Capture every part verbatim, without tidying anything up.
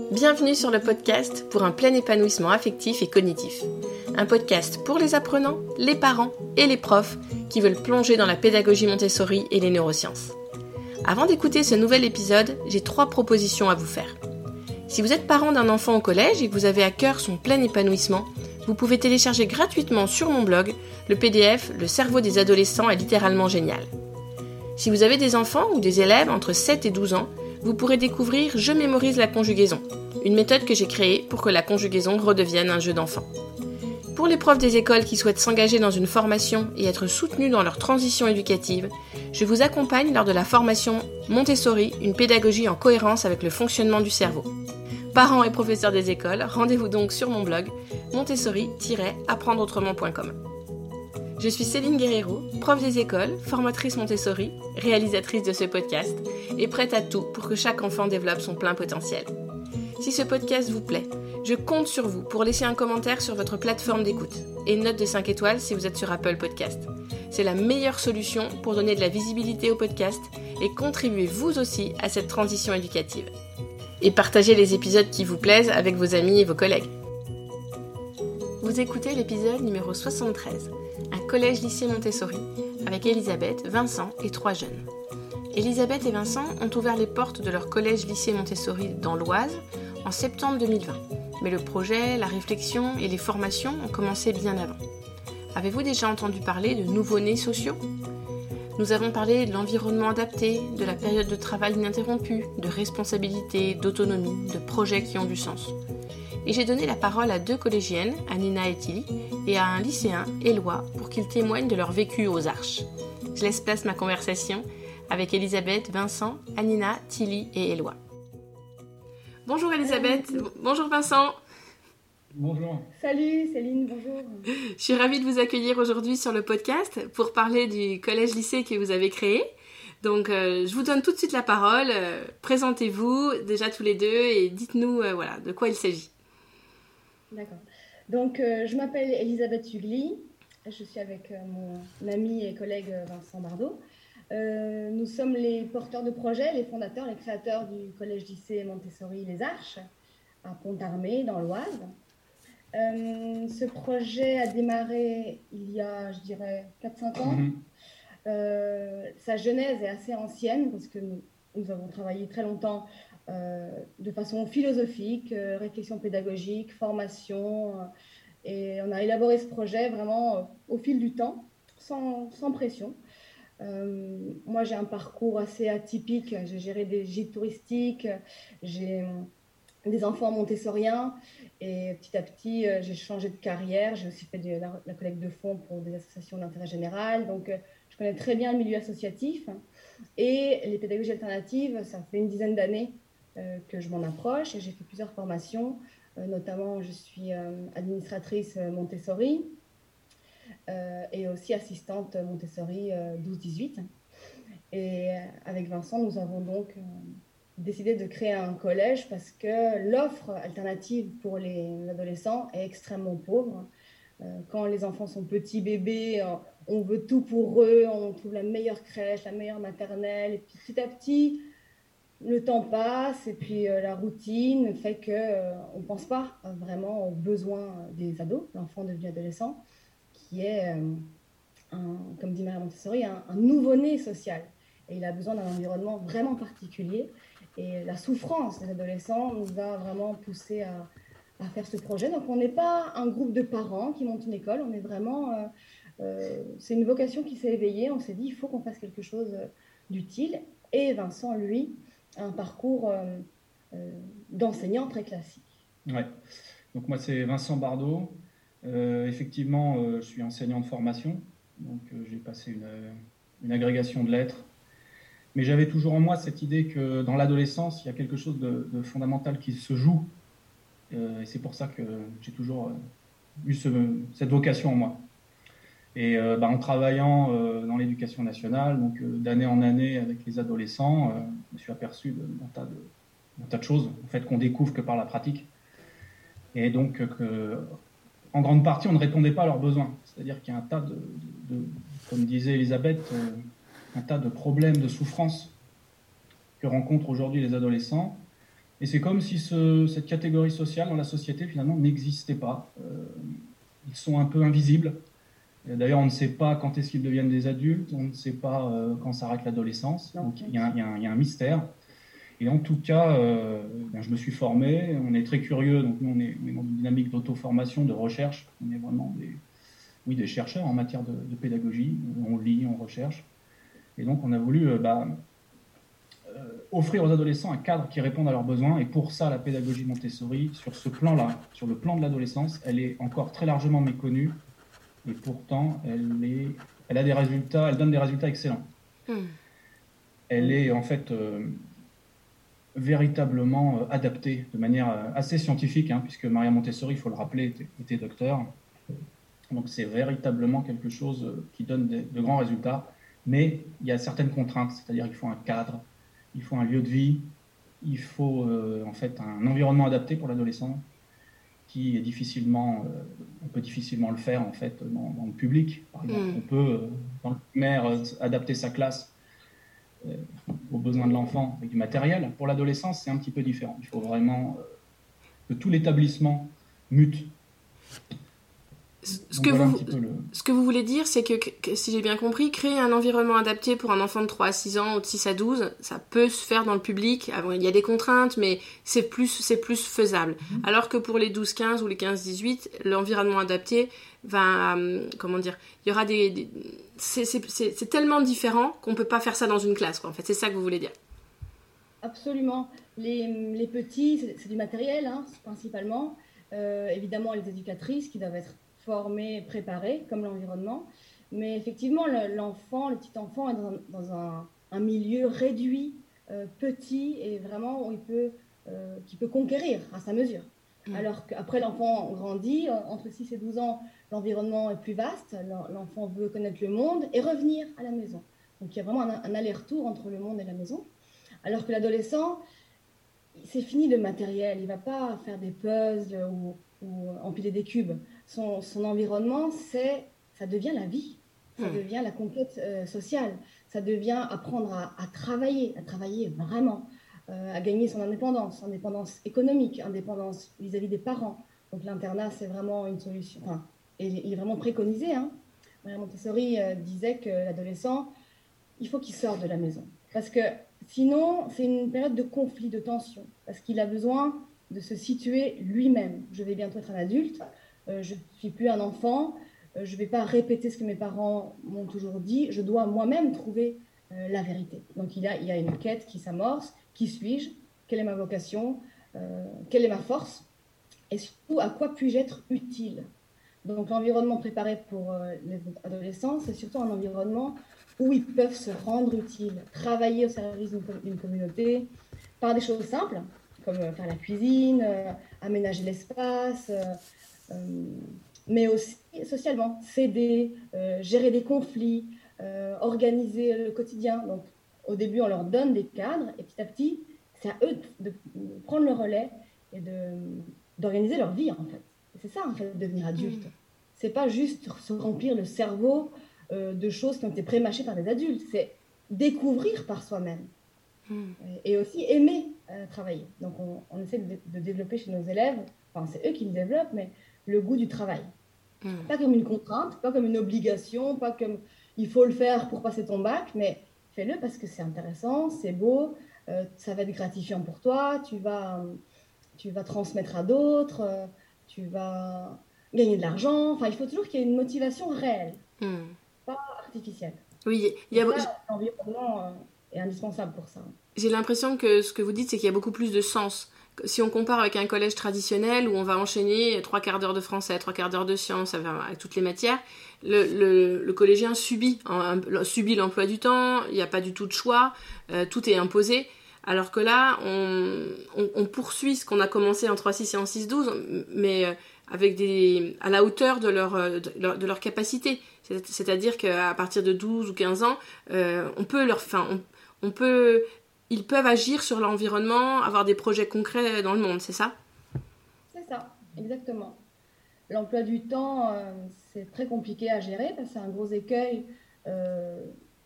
Bienvenue sur le podcast pour un plein épanouissement affectif et cognitif. Un podcast pour les apprenants, les parents et les profs qui veulent plonger dans la pédagogie Montessori et les neurosciences. Avant d'écouter ce nouvel épisode, j'ai trois propositions à vous faire. Si vous êtes parent d'un enfant au collège et que vous avez à cœur son plein épanouissement, vous pouvez télécharger gratuitement sur mon blog le P D F « Le cerveau des adolescents est littéralement génial ». Si vous avez des enfants ou des élèves entre sept et douze ans, vous pourrez découvrir « Je mémorise la conjugaison », une méthode que j'ai créée pour que la conjugaison redevienne un jeu d'enfant. Pour les profs des écoles qui souhaitent s'engager dans une formation et être soutenus dans leur transition éducative, je vous accompagne lors de la formation Montessori, une pédagogie en cohérence avec le fonctionnement du cerveau. Parents et professeurs des écoles, rendez-vous donc sur mon blog montessori tiret apprendre autrement point com. Je suis Céline Guerrero, prof des écoles, formatrice Montessori, réalisatrice de ce podcast et prête à tout pour que chaque enfant développe son plein potentiel. Si ce podcast vous plaît, je compte sur vous pour laisser un commentaire sur votre plateforme d'écoute et une note de cinq étoiles si vous êtes sur Apple Podcast. C'est la meilleure solution pour donner de la visibilité au podcast et contribuer vous aussi à cette transition éducative. Et partagez les épisodes qui vous plaisent avec vos amis et vos collègues. Vous écoutez l'épisode numéro soixante-treize, un collège-lycée Montessori, avec Elisabeth, Vincent et trois jeunes. Elisabeth et Vincent ont ouvert les portes de leur collège-lycée Montessori dans l'Oise en septembre deux mille vingt. Mais le projet, la réflexion et les formations ont commencé bien avant. Avez-vous déjà entendu parler de nouveau-nés sociaux ? Nous avons parlé de l'environnement adapté, de la période de travail ininterrompue, de responsabilité, d'autonomie, de projets qui ont du sens. Et j'ai donné la parole à deux collégiennes, Anina et Tilly, et à un lycéen, Éloi, pour qu'ils témoignent de leur vécu aux Arches. Je laisse place à ma conversation avec Elisabeth, Vincent, Anina, Tilly et Éloi. Bonjour Elisabeth, bonjour Vincent. Bonjour. Salut Céline, bonjour. Je suis ravie de vous accueillir aujourd'hui sur le podcast pour parler du collège-lycée que vous avez créé. Donc euh, je vous donne tout de suite la parole. Euh, présentez-vous déjà tous les deux et dites-nous euh, voilà, de quoi il s'agit. D'accord. Donc euh, je m'appelle Elisabeth Hugli, je suis avec euh, mon ami et collègue Vincent Bardot. Euh, nous sommes les porteurs de projet, les fondateurs, les créateurs du collège-lycée Montessori Les Arches à Pont-Armé dans l'Oise. Euh, ce projet a démarré il y a, je dirais, quatre cinq ans. Mmh. Euh, sa genèse est assez ancienne parce que nous, nous avons travaillé très longtemps euh, de façon philosophique, euh, réflexion pédagogique, formation. Euh, et on a élaboré ce projet vraiment euh, au fil du temps, sans, sans pression. Euh, moi, j'ai un parcours assez atypique. J'ai géré des gîtes touristiques, j'ai des enfants montessoriens et petit à petit, euh, j'ai changé de carrière. J'ai aussi fait de la, la collecte de fonds pour des associations d'intérêt général. Donc, euh, je connais très bien le milieu associatif et les pédagogies alternatives. Ça fait une dizaine d'années euh, que je m'en approche et j'ai fait plusieurs formations. Euh, notamment, je suis euh, administratrice Montessori. Euh, et aussi assistante Montessori euh, douze dix-huit. Et avec Vincent, nous avons donc euh, décidé de créer un collège parce que l'offre alternative pour les adolescents est extrêmement pauvre. Euh, quand les enfants sont petits bébés, euh, on veut tout pour eux, on trouve la meilleure crèche, la meilleure maternelle, et puis petit à petit, le temps passe et puis euh, la routine fait qu'on euh, ne pense pas euh, vraiment aux besoins des ados, l'enfant devenu adolescent, qui est, euh, un, comme dit Maria Montessori, un, un nouveau-né social. Et il a besoin d'un environnement vraiment particulier. Et la souffrance des adolescents nous a vraiment poussé à, à faire ce projet. Donc, on n'est pas un groupe de parents qui montent une école. On est vraiment... Euh, euh, c'est une vocation qui s'est éveillée. On s'est dit, il faut qu'on fasse quelque chose d'utile. Et Vincent, lui, a un parcours euh, euh, d'enseignant très classique. Ouais. Donc, moi, c'est Vincent Bardot. Euh, effectivement, euh, je suis enseignant de formation, donc euh, j'ai passé une, une agrégation de lettres. Mais j'avais toujours en moi cette idée que dans l'adolescence, il y a quelque chose de, de fondamental qui se joue. Euh, et c'est pour ça que j'ai toujours euh, eu ce, cette vocation en moi. Et euh, bah, en travaillant euh, dans l'éducation nationale, donc euh, d'année en année avec les adolescents, euh, je me suis aperçu d'un tas de, d'un tas de choses en fait, qu'on découvre que par la pratique. Et donc, euh, que, en grande partie, on ne répondait pas à leurs besoins. C'est-à-dire qu'il y a un tas de, de, de comme disait Elisabeth, euh, un tas de problèmes, de souffrances que rencontrent aujourd'hui les adolescents Et c'est comme si ce, cette catégorie sociale dans la société, finalement, n'existait pas. Euh, ils sont un peu invisibles. D'ailleurs, on ne sait pas quand est-ce qu'ils deviennent des adultes, on ne sait pas euh, quand s'arrête l'adolescence. Donc, il y, y, y a un mystère. Et en tout cas, euh, ben, je me suis formé, on est très curieux, donc nous, on est, on est dans une dynamique d'auto-formation, de recherche. On est vraiment des, oui, des chercheurs en matière de, de pédagogie. On lit, on recherche. Et donc, on a voulu euh, bah, euh, offrir aux adolescents un cadre qui réponde à leurs besoins. Et pour ça, la pédagogie Montessori, sur ce plan-là, sur le plan de l'adolescence, elle est encore très largement méconnue. Et pourtant, elle, est, elle a des résultats, elle donne des résultats excellents. Mmh. Elle est en fait euh, véritablement euh, adaptée de manière euh, assez scientifique, hein, puisque Maria Montessori, il faut le rappeler, était, était docteur. Donc c'est véritablement quelque chose euh, qui donne de, de grands résultats. Mais il y a certaines contraintes, c'est-à-dire qu'il faut un cadre, il faut un lieu de vie, il faut euh, en fait un environnement adapté pour l'adolescent, qui est difficilement, euh, on peut difficilement le faire en fait dans, dans le public. Par exemple, mmh. on peut euh, dans le primaire euh, adapter sa classe euh, aux besoins de l'enfant avec du matériel. Pour l'adolescence, c'est un petit peu différent. Il faut vraiment euh, que tout l'établissement mute. Ce que, voilà vous, le... ce que vous voulez dire, c'est que, que, si j'ai bien compris, créer un environnement adapté pour un enfant de trois à six ans ou de six à douze, ça peut se faire dans le public. Alors, il y a des contraintes, mais c'est plus, c'est plus faisable. Mmh. Alors que pour les douze quinze ou les quinze dix-huit, l'environnement adapté va... Euh, comment dire, il y aura des... des c'est, c'est, c'est, c'est tellement différent qu'on ne peut pas faire ça dans une classe, quoi. En fait, c'est ça que vous voulez dire. Absolument. Les, les petits, c'est, c'est du matériel, hein, principalement. Euh, évidemment, les éducatrices qui doivent être formés, préparés, comme l'environnement. Mais effectivement, le, l'enfant, le petit enfant est dans un, dans un, un milieu réduit, euh, petit, et vraiment où il peut, euh, qui peut conquérir à sa mesure. Mmh. Alors qu'après, l'enfant grandit, entre six et douze ans, l'environnement est plus vaste, l'enfant veut connaître le monde et revenir à la maison. Donc, il y a vraiment un, un aller-retour entre le monde et la maison. Alors que l'adolescent, c'est fini le matériel, il ne va pas faire des puzzles ou, ou empiler des cubes. Son, son environnement, c'est, ça devient la vie, ça mmh. devient la conquête euh, sociale, ça devient apprendre à, à travailler, à travailler vraiment, euh, à gagner son indépendance, indépendance économique, indépendance vis-à-vis des parents. Donc l'internat, c'est vraiment une solution, enfin, il, il est vraiment préconisé. Hein. Maria Montessori euh, disait que l'adolescent, il faut qu'il sorte de la maison, parce que sinon, c'est une période de conflit, de tension, parce qu'il a besoin de se situer lui-même. Je vais bientôt être un adulte, euh, je ne suis plus un enfant, euh, je ne vais pas répéter ce que mes parents m'ont toujours dit, je dois moi-même trouver euh, la vérité. Donc il y a, il y a une quête qui s'amorce, qui suis-je, quelle est ma vocation, euh, quelle est ma force, et surtout à quoi puis-je être utile. Donc l'environnement préparé pour euh, les adolescents, c'est surtout un environnement où ils peuvent se rendre utiles, travailler au service d'une, d'une communauté, par des choses simples, comme euh, faire la cuisine, euh, aménager l'espace, euh, euh, mais aussi socialement, s'aider, euh, gérer des conflits, euh, organiser le quotidien. Donc, au début, on leur donne des cadres, et petit à petit, c'est à eux de, de prendre le relais et de, d'organiser leur vie, en fait. Et c'est ça, en fait, devenir adulte. Mmh. C'est pas juste se remplir le cerveau euh, de choses qui ont été pré-mâchées par des adultes, c'est découvrir par soi-même. Mmh. Et aussi aimer euh, travailler. Donc, on, on essaie de, de développer chez nos élèves, enfin, c'est eux qui le développent, mais le goût du travail. Mmh. Pas comme une contrainte, pas comme une obligation, pas comme il faut le faire pour passer ton bac, mais fais-le parce que c'est intéressant, c'est beau, euh, ça va être gratifiant pour toi, tu vas, tu vas transmettre à d'autres, euh, tu vas gagner de l'argent. Enfin, il faut toujours qu'il y ait une motivation réelle, mmh. pas artificielle. Oui, il y a... ça, l'environnement euh, est indispensable pour ça. J'ai l'impression que ce que vous dites, c'est qu'il y a beaucoup plus de sens. Si on compare avec un collège traditionnel où on va enchaîner trois quarts d'heure de français, trois quarts d'heure de sciences, avec toutes les matières, le, le, le collégien subit, un, subit l'emploi du temps, il n'y a pas du tout de choix, euh, tout est imposé. Alors que là, on, on, on poursuit ce qu'on a commencé en trois six et en six douze, mais avec des, à la hauteur de leur, de leur, de leur capacité. C'est-à-dire qu'à partir de douze ou quinze ans, euh, on peut leur, enfin, on, on peut... ils peuvent agir sur l'environnement, avoir des projets concrets dans le monde, c'est ça ? C'est ça, exactement. L'emploi du temps, euh, c'est très compliqué à gérer parce que c'est un gros écueil euh,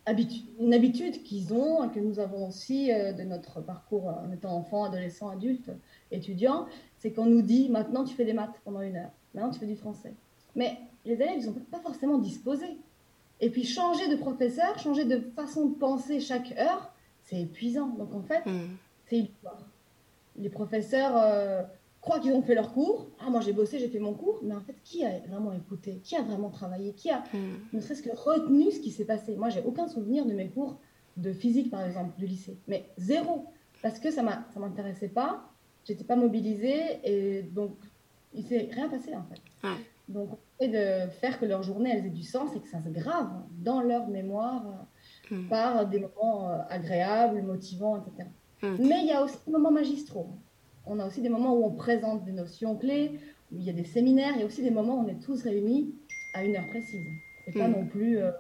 habitu- une habitude qu'ils ont, et que nous avons aussi euh, de notre parcours euh, en étant enfant, adolescent, adulte, étudiant, c'est qu'on nous dit maintenant tu fais des maths pendant une heure, maintenant tu fais du français. Mais les élèves, ils sont pas forcément disposés. Et puis changer de professeur, changer de façon de penser chaque heure, c'est épuisant. Donc en fait, Mm. c'est illusoire. Les professeurs euh, croient qu'ils ont fait leur cours. Ah, moi j'ai bossé, j'ai fait mon cours. Mais en fait, qui a vraiment écouté? Qui a vraiment travaillé? Qui a Mm. ne serait-ce que retenu ce qui s'est passé? Moi, j'ai aucun souvenir de mes cours de physique, par exemple, du lycée. Mais zéro. Parce que ça m'a, ça m'intéressait pas. J'étais pas mobilisée. Et donc, il s'est rien passé, en fait. Ouais. Donc, on essaie de faire que leur journée, elles aient du sens et que ça se grave dans leur mémoire euh, Mm. par des moments euh, agréables, motivants, et cetera. Mm. Mais il y a aussi des moments magistraux. On a aussi des moments où on présente des notions clés, où il y a des séminaires, il y a aussi des moments où on est tous réunis à une heure précise. C'est pas Mm. non plus euh,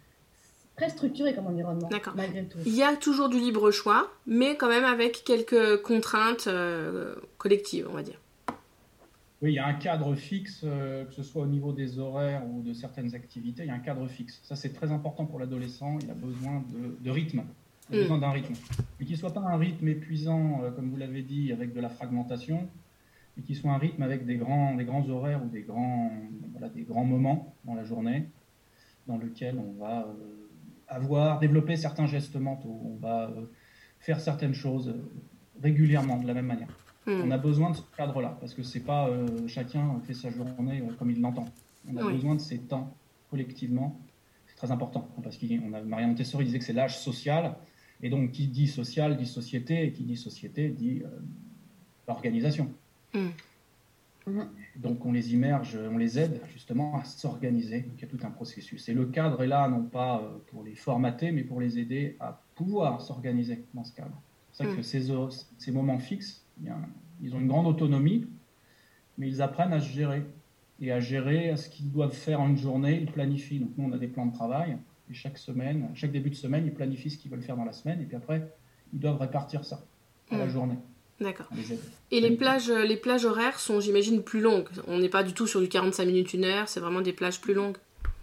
très structuré comme environnement, D'accord. malgré tout. Il y a toujours du libre choix, mais quand même avec quelques contraintes euh, collectives, on va dire. Oui, il y a un cadre fixe, euh, que ce soit au niveau des horaires ou de certaines activités, il y a un cadre fixe. Ça, c'est très important pour l'adolescent. Il a besoin de, de rythme. Il a Mm. besoin d'un rythme. Mais qu'il ne soit pas un rythme épuisant, euh, comme vous l'avez dit, avec de la fragmentation, mais qu'il soit un rythme avec des grands, des grands horaires ou des grands, voilà, des grands moments dans la journée dans lesquels on va euh, avoir, développer certains gestes mentaux. On va euh, faire certaines choses euh, régulièrement de la même manière. On Mm. a besoin de ce cadre-là, parce que c'est pas euh, chacun fait sa journée euh, comme il l'entend. On a Oui. besoin de ces temps collectivement. C'est très important, parce qu'on a Maria Montessori disait que c'est l'âge social, et donc qui dit social dit société, et qui dit société dit euh, organisation. Mm. Mhm. Donc on les immerge, on les aide justement à s'organiser. Donc il y a tout un processus. Et le cadre est là non pas euh, pour les formater, mais pour les aider à pouvoir s'organiser dans ce cadre. C'est pour ça Mm. que ces, ces moments fixes, il y a un- ils ont une grande autonomie, mais ils apprennent à se gérer et à gérer ce qu'ils doivent faire en une journée. Ils planifient. Donc nous, on a des plans de travail. Et chaque semaine, chaque début de semaine, ils planifient ce qu'ils veulent faire dans la semaine. Et puis après, ils doivent répartir ça à la Mm. journée. D'accord. On les aide. Et les plages, les plages horaires sont, j'imagine, plus longues. On n'est pas du tout sur du quarante-cinq minutes, une heure. C'est vraiment des plages plus longues.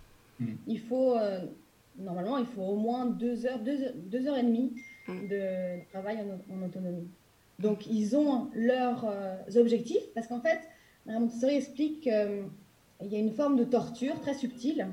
Il faut, euh, normalement, il faut au moins deux heures, deux, deux heures et demie Mm. de travail en, en autonomie. Donc, ils ont leurs euh, objectifs, parce qu'en fait, Madame Montessori explique qu'il y a une forme de torture très subtile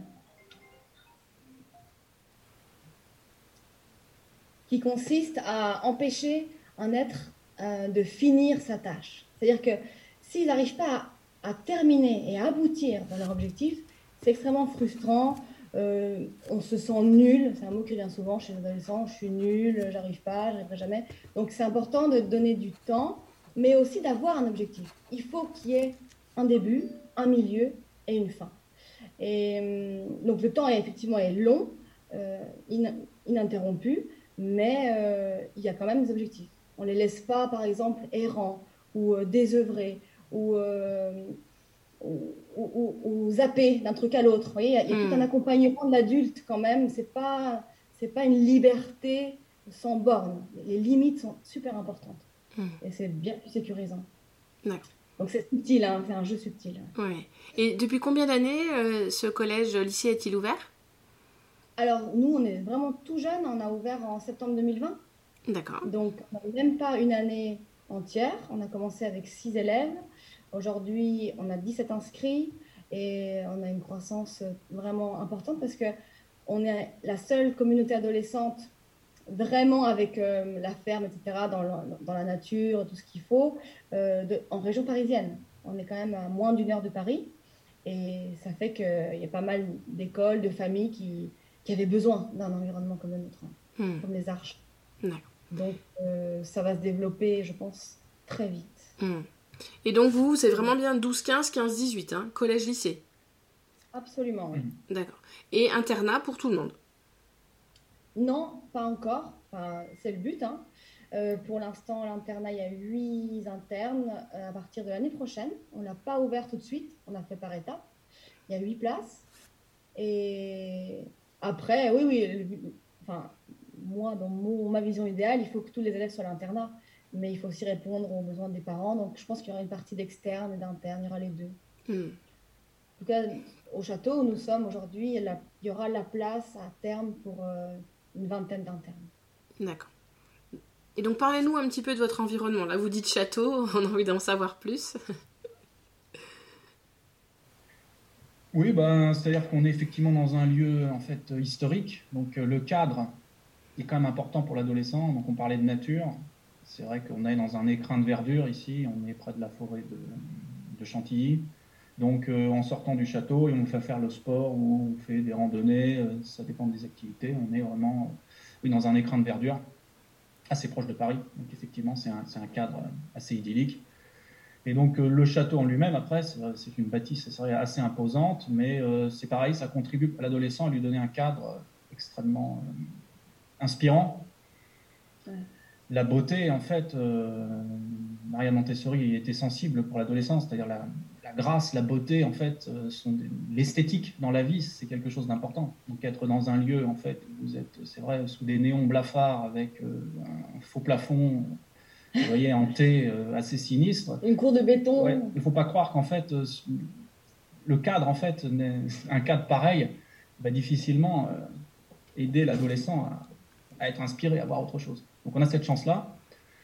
qui consiste à empêcher un être euh, de finir sa tâche. C'est-à-dire que s'ils n'arrivent pas à, à terminer et à aboutir dans leur objectif, c'est extrêmement frustrant. Euh, on se sent nul, c'est un mot qui revient souvent chez les adolescents, je suis nul, j'arrive pas, j'arriverai jamais. Donc c'est important de donner du temps, mais aussi d'avoir un objectif. Il faut qu'il y ait un début, un milieu et une fin. Et donc le temps est effectivement est long, euh, in, ininterrompu, mais euh, il y a quand même des objectifs. On ne les laisse pas, par exemple, errants ou euh, désœuvrés ou, euh, ou, ou, ou, ou zapper d'un truc à l'autre. Vous voyez, il y a, il y a tout un Mm. accompagnement de l'adulte quand même. Ce n'est pas, c'est pas une liberté sans borne. Les limites sont super importantes. Mm. Et c'est bien plus sécurisant. D'accord. Donc c'est subtil, hein, c'est un jeu subtil. Ouais. Et depuis combien d'années euh, ce collège-lycée est-il ouvert? Alors, nous, on est vraiment tout jeune. On a ouvert en septembre deux mille vingt. D'accord. Donc, on n'a même pas une année entière. On a commencé avec six élèves. Aujourd'hui, on a dix-sept inscrits et on a une croissance vraiment importante parce qu'on est la seule communauté adolescente vraiment avec euh, la ferme, et cetera, dans, le, dans la nature, tout ce qu'il faut, euh, de, en région parisienne. On est quand même à moins d'une heure de Paris et ça fait qu'il y a pas mal d'écoles, de familles qui, qui avaient besoin d'un environnement comme le nôtre, hein, Mm. comme les Arches. D'accord. Donc, euh, ça va se développer, je pense, très vite. Mm. Et donc vous, c'est vraiment bien douze, quinze, quinze, dix-huit, hein, collège-lycée. Absolument, oui. D'accord. Et internat pour tout le monde. Non, pas encore. Enfin, c'est le but, hein. Euh, pour l'instant, l'internat, il y a huit internes euh, à partir de l'année prochaine. On ne l'a pas ouvert tout de suite, on a fait par étapes. Il y a huit places. Et après, oui, oui, le- enfin, moi, dans mon- ma vision idéale, il faut que tous les élèves soient à l'internat. Mais il faut aussi répondre aux besoins des parents. Donc, je pense qu'il y aura une partie d'externe et d'interne, il y aura les deux. Mm. En tout cas, au château où nous sommes aujourd'hui, il y a la- il y aura la place à terme pour euh, une vingtaine d'internes. D'accord. Et donc, parlez-nous un petit peu de votre environnement. Là, vous dites château, on a envie d'en savoir plus. Oui, ben, c'est-à-dire qu'on est effectivement dans un lieu en fait historique, donc euh, le cadre est quand même important pour l'adolescent. Donc on parlait de nature, c'est vrai qu'on est dans un écrin de verdure ici, on est près de la forêt de, de Chantilly. Donc euh, en sortant du château, et on fait faire le sport ou on fait des randonnées, euh, ça dépend des activités. On est vraiment euh, oui, dans un écrin de verdure assez proche de Paris. Donc effectivement, c'est un, c'est un cadre assez idyllique. Et donc euh, le château en lui-même, après, c'est, c'est une bâtisse c'est vrai, assez imposante, mais euh, c'est pareil, ça contribue à l'adolescent à lui donner un cadre extrêmement euh, inspirant. Ouais. La beauté, en fait, euh, Maria Montessori était sensible pour l'adolescence, c'est-à-dire la, la grâce, la beauté, en fait, euh, sont des, l'esthétique dans la vie, c'est quelque chose d'important. Donc être dans un lieu, en fait, où vous êtes, c'est vrai, sous des néons blafards avec euh, un faux plafond, vous voyez, en T euh, assez sinistre. Une cour de béton. Ouais, il ne faut pas croire qu'en fait, euh, le cadre, en fait, un cadre pareil va difficilement euh, aider l'adolescent à, à être inspiré, à voir autre chose. Donc on a cette chance-là.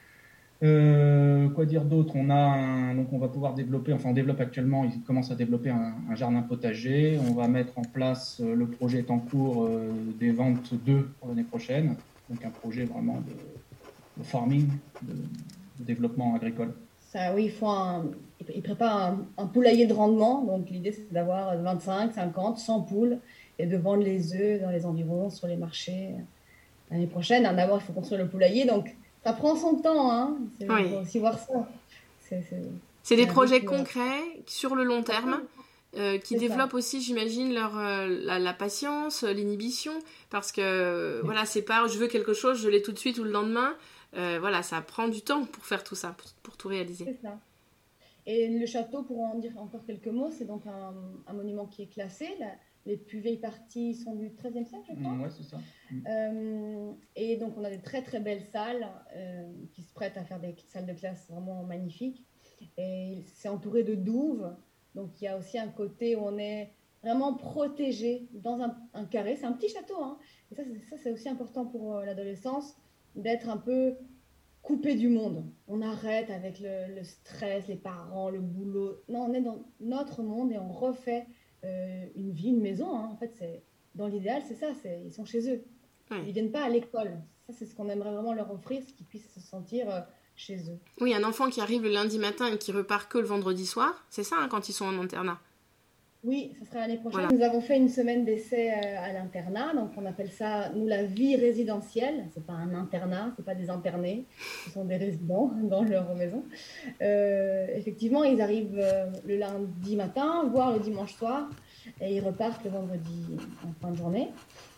Euh, quoi dire d'autre? On a un, donc on va pouvoir développer, enfin on développe actuellement, ils commencent à développer un, un jardin potager. On va mettre en place, euh, le projet est en cours, euh, des ventes d'œufs pour l'année prochaine. Donc un projet vraiment de, de farming, de, de développement agricole. Ça, oui, il faut un, il prépare un, un poulailler de rendement. Donc l'idée c'est d'avoir vingt-cinq, cinquante, cent poules et de vendre les œufs dans les environs, sur les marchés l'année prochaine. D'abord il faut construire le poulailler, donc ça prend son temps, hein. Il Oui. faut aussi voir ça. C'est, c'est, c'est des c'est projets rythme... concrets sur le long terme euh, qui c'est développent ça. aussi, j'imagine, leur, euh, la, la patience, l'inhibition, parce que euh, voilà, c'est pas je veux quelque chose, je l'ai tout de suite ou le lendemain. Euh, voilà, ça prend du temps pour faire tout ça, pour, pour tout réaliser. C'est ça. Et le château, pour en dire encore quelques mots, c'est donc un, un monument qui est classé. La, les plus vieilles parties sont du treizième siècle, je crois. Mmh, ouais, c'est ça. Mmh. Euh, et donc, on a des très, très belles salles euh, qui se prêtent à faire des salles de classe vraiment magnifiques. Et c'est entouré de douves. Donc, il y a aussi un côté où on est vraiment protégé dans un, un carré. C'est un petit château, hein. Et ça, c'est, ça, c'est aussi important pour euh, l'adolescence, d'être un peu coupé du monde. On arrête avec le, le stress, les parents, le boulot. Non, on est dans notre monde et on refait euh, une vie, une maison, hein. En fait, c'est, dans l'idéal, c'est ça, c'est, ils sont chez eux. Ouais. Ils ne viennent pas à l'école. Ça, c'est ce qu'on aimerait vraiment leur offrir, c'est qu'ils puissent se sentir euh, chez eux. Oui, un enfant qui arrive le lundi matin et qui repart que le vendredi soir, c'est ça, hein, quand ils sont en internat. Oui, ça sera l'année prochaine. Voilà. Nous avons fait une semaine d'essai euh, à l'internat, donc on appelle ça, nous, la vie résidentielle. C'est pas un internat, c'est pas des internés, ce sont des résidents dans leur maison. Euh, effectivement, ils arrivent euh, le lundi matin, voire le dimanche soir, et ils repartent le vendredi en fin de journée.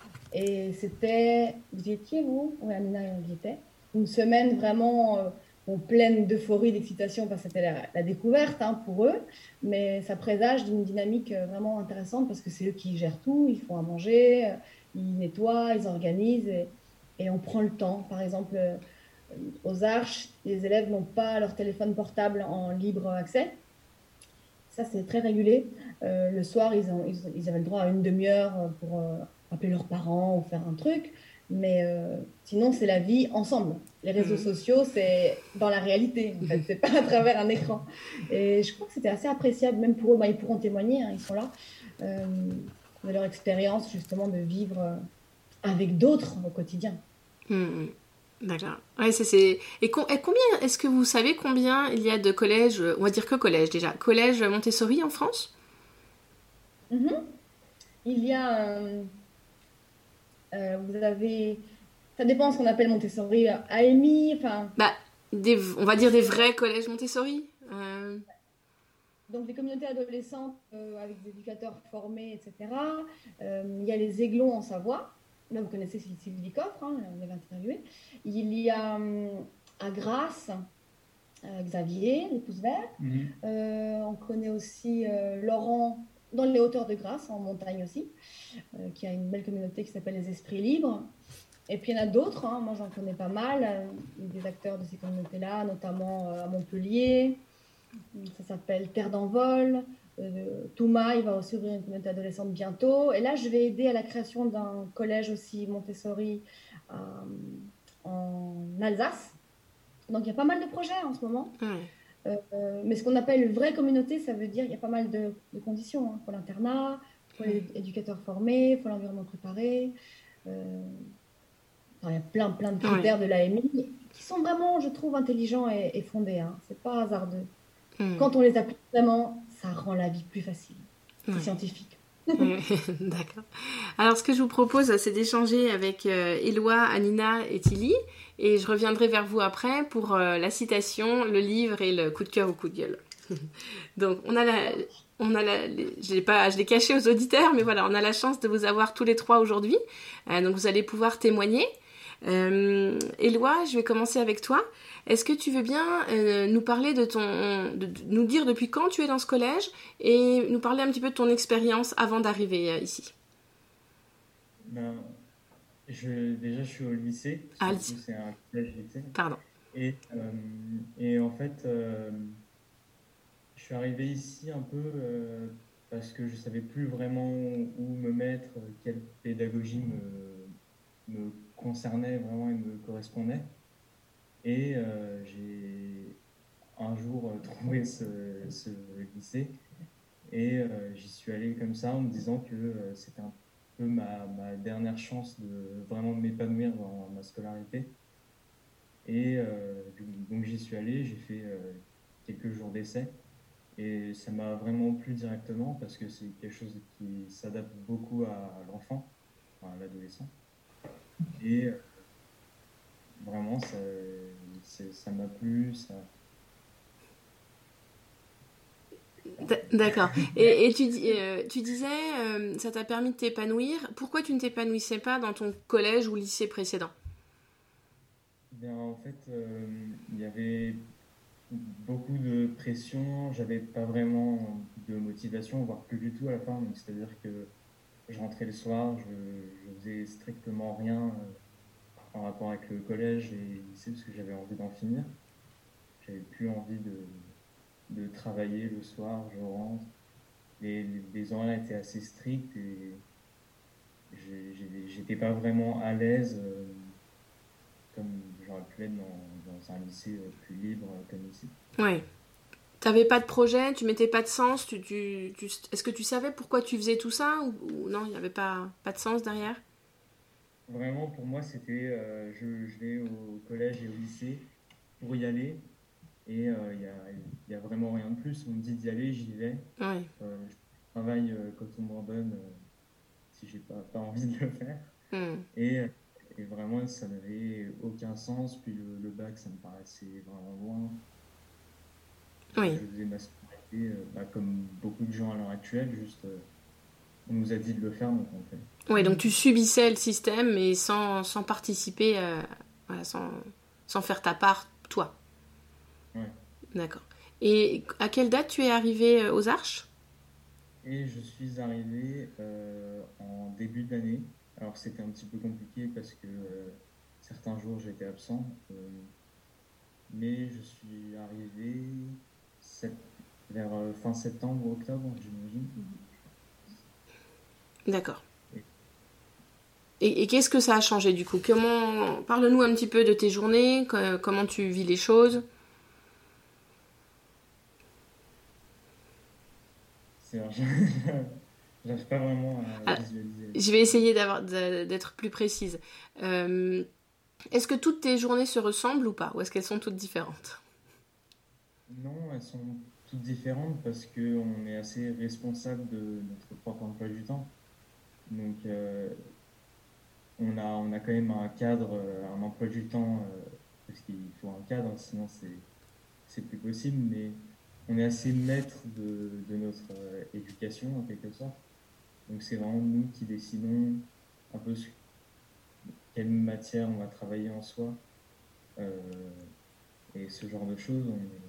Et c'était, vous y étiez, vous? Oui, Amina, y était. Une semaine vraiment euh, en pleine d'euphorie, d'excitation, parce que c'était la, la découverte, hein, pour eux, mais ça présage d'une dynamique euh, vraiment intéressante, parce que c'est eux qui gèrent tout, ils font à manger, euh, ils nettoient, ils organisent, et, et on prend le temps. Par exemple, euh, aux Arches, les élèves n'ont pas leur téléphone portable en libre accès. Ça, c'est très régulé. Euh, le soir, ils, ont, ils, ils avaient le droit à une demi-heure pour euh, appeler leurs parents ou faire un truc. Mais euh, sinon, c'est la vie ensemble. Les réseaux mmh. sociaux, c'est dans la réalité, en fait. C'est pas à travers un écran. Et je crois que c'était assez appréciable, même pour eux. Bah, ils pourront témoigner, hein, ils sont là, euh, de leur expérience, justement, de vivre avec d'autres au quotidien. Mmh. D'accord. Ouais, c'est, c'est... Et, com- et combien, est-ce que vous savez combien il y a de collèges, on va dire que collèges déjà, collèges Montessori en France? Mmh. Il y a, euh, euh, vous avez, ça dépend de ce qu'on appelle Montessori, A M I, enfin... Bah, des, on va dire des vrais collèges Montessori. Euh... Donc, des communautés adolescentes euh, avec des éducateurs formés, et cetera. Euh, il y a les Aiglons en Savoie. Là, vous connaissez Sylvie Coffre, hein, on l'avait interviewé. Il y a euh, à Grasse, euh, Xavier, les Pouces Verts. Mm-hmm. Euh, on connaît aussi euh, Laurent, dans les hauteurs de Grasse, en montagne aussi, euh, qui a une belle communauté qui s'appelle les Esprits Libres. Et puis, il y en a d'autres, hein, moi j'en connais pas mal, euh, des acteurs de ces communautés-là, notamment euh, à Montpellier. Ça s'appelle Terre d'envol. Euh, Touma, il va aussi ouvrir une communauté adolescente bientôt. Et là, je vais aider à la création d'un collège aussi Montessori à, en Alsace. Donc, il y a pas mal de projets en ce moment. Ouais. Euh, mais ce qu'on appelle une vraie communauté, ça veut dire qu'il y a pas mal de, de conditions. Il faut l'internat, il faut les éducateurs formés, il faut l'environnement préparé. Euh, enfin, il y a plein, plein de critères Ouais. de l'A M I qui sont vraiment, je trouve, intelligents et, et fondés. Hein. Ce n'est pas hasardeux. Mm. Quand on les applique vraiment, ça rend la vie plus facile. C'est Ouais. scientifique. D'accord. Alors, ce que je vous propose, c'est d'échanger avec euh, Éloi, Anina et Tilly. Et je reviendrai vers vous après pour euh, la citation, le livre et le coup de cœur ou coup de gueule. Donc, on a la... On a la, je l'ai pas, je l'ai caché aux auditeurs, mais voilà, on a la chance de vous avoir tous les trois aujourd'hui. Euh, donc, vous allez pouvoir témoigner. Euh, Éloi, je vais commencer avec toi. Est-ce que tu veux bien euh, nous parler de ton, de, de, nous dire depuis quand tu es dans ce collège et nous parler un petit peu de ton expérience avant d'arriver euh, ici? Ben, je, déjà, je suis au lycée. Ah, Surtout, c'est un collège-lycée. Pardon. Et, euh, et en fait, euh, je suis arrivé ici un peu euh, parce que je savais plus vraiment où me mettre, quelle pédagogie me, me concernait vraiment et me correspondait. Et euh, j'ai un jour trouvé ce, ce lycée et euh, j'y suis allé comme ça en me disant que euh, c'était un peu ma, ma dernière chance de vraiment m'épanouir dans ma scolarité. Et euh, donc j'y suis allé, j'ai fait euh, quelques jours d'essai et ça m'a vraiment plu directement parce que c'est quelque chose qui s'adapte beaucoup à l'enfant, à l'adolescent. Et euh, vraiment, ça, ça m'a plu. Ça... D'accord. Et, et tu, euh, tu disais, euh, ça t'a permis de t'épanouir. Pourquoi tu ne t'épanouissais pas dans ton collège ou lycée précédent? Bien, en fait, euh, il y avait beaucoup de pression. J'avais pas vraiment de motivation, voire plus du tout à la fin. Donc, c'est-à-dire que je rentrais le soir, je, je faisais strictement rien euh, en rapport avec le collège et le lycée parce que j'avais envie d'en finir. J'avais plus envie de, de travailler le soir, je rentre. Les, les, les horaires étaient assez stricts et j'ai- j'ai- j'étais pas vraiment à l'aise euh, comme j'aurais pu être dans, dans un lycée euh, plus libre euh, comme ici. Ouais. T'avais pas de projet, tu mettais pas de sens. Tu, tu, tu, est-ce que tu savais pourquoi tu faisais tout ça ou, ou non, il n'y avait pas, pas de sens derrière? Vraiment, pour moi, c'était euh, je, je vais au collège et au lycée pour y aller et il euh, n'y a, y a vraiment rien de plus. On me dit d'y aller, j'y vais. Ouais. Euh, je travaille euh, quand on m'en donne euh, si j'ai pas, pas envie de le faire. Mm. Et, et vraiment, ça n'avait aucun sens. Puis le, le bac, ça me paraissait vraiment loin. Oui. Je faisais ma scolarité euh, bah, comme beaucoup de gens à l'heure actuelle, juste euh, on nous a dit de le faire, donc on le fait. Ouais, donc tu subissais le système mais sans, sans participer, euh, voilà, sans, sans faire ta part, toi. Ouais. D'accord. Et à quelle date tu es arrivé euh, aux Arches? Et je suis arrivé euh, en début d'année. Alors c'était un petit peu compliqué parce que euh, certains jours j'étais absent, euh, mais je suis arrivé sept- vers euh, fin septembre ou octobre, j'imagine. D'accord. Et Et, et qu'est-ce que ça a changé du coup? Comment, parle-nous un petit peu de tes journées, que- comment tu vis les choses. c'est j'arrive pas vraiment à Ah, visualiser. je vais essayer d'avoir, de- d'être plus précise. Euh, est-ce que toutes tes journées se ressemblent ou pas? Ou est-ce qu'elles sont toutes différentes? Non, elles sont toutes différentes parce qu'on est assez responsable de notre propre emploi du temps. Donc, euh, on a, on a quand même un cadre, euh, un emploi du temps, euh, parce qu'il faut un cadre, sinon c'est, c'est plus possible, mais on est assez maître de, de notre euh, éducation en quelque sorte. Donc, c'est vraiment nous qui décidons un peu ce- quelle matière on va travailler en soi, euh, et ce genre de choses. On est-